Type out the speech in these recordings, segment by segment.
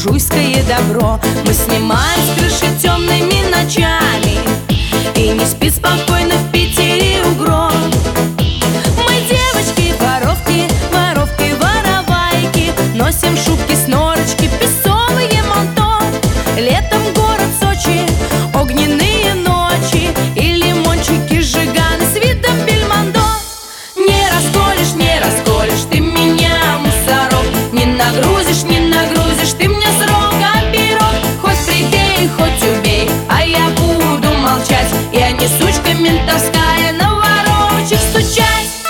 буржуйское добро. Мы снимаем с крыши темными ночами, и не спит спокойно в Питере угром. Мы девочки, воровки, воровки, воровайки, носим шубки, снорочки, песовые манто. Летом город Сочи, огненные ночи, и лимончики сжиганы с видом Бельмондо. Не расколешь, не расколешь ты меня, мусорок, не нагрузишь, не нагрузишь ты мне срок. А пирог хоть прибей, хоть убей, а я буду молчать. Я не сучка ментовская, на ворочек стучать.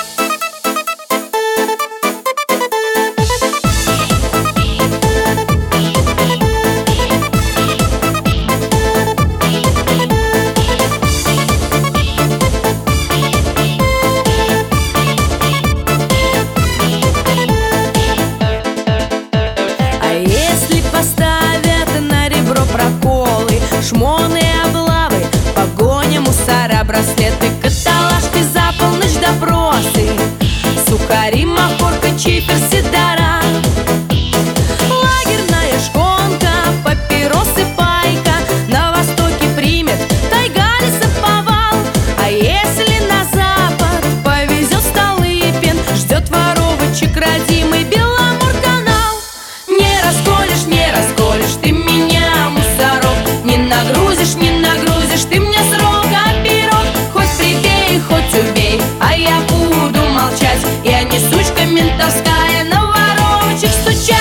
Шмоны, облавы, погоня, мусора, браслеты, каталажки, за полночь допросы, сухари, махорка, чифер, сидора, лагерная шконка, папиросы, пайка. На востоке примет тайга, лесоповал. А если на запад повезет Столыпин, ждет воровочек родимый Беломорканал. Не расколешь, не расколешь ты меня, мусорок, не нагрузишь, не нагрузишь ты мне срок. А пирог хоть прибей, хоть убей, а я буду молчать. Я не сучка ментовская, на ворочек стучать.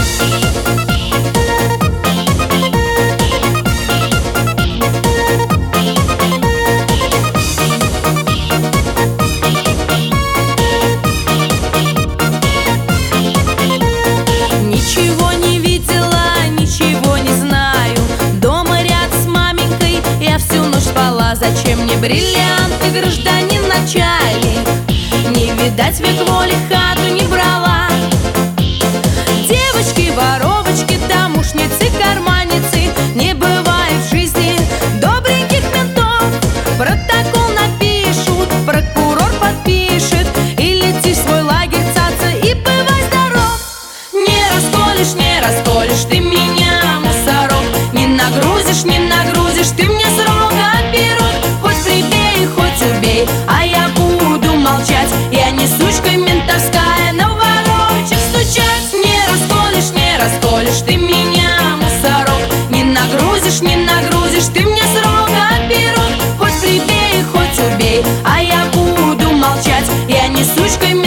Ничего не видела, ничего не знаю. Дома ряд с маменькой я всю ночь спала. Зачем мне бриллианты, гражданин начальник? Не видать, век воли хату не брала. Девочки, воровочки, домушницы, карманницы, не бывает в жизни добреньких ментов. Протокол напишут, прокурор подпишет, и лети в свой лагерь, цаца, и бывай здоров. Не расколешь, не расколешь ты меня, мусорок, не нагрузишь, не нагрузишь ты мне срок. А пирог хоть прибей, хоть убей, а я буду молчать. Я не сучка ментовская, на ворочек стучать. Не расколешь, не расколешь ты меня, мусорок, не нагрузишь, не нагрузишь ты мне срок. А пирог хоть прибей, хоть убей, а я буду молчать. Я не сучка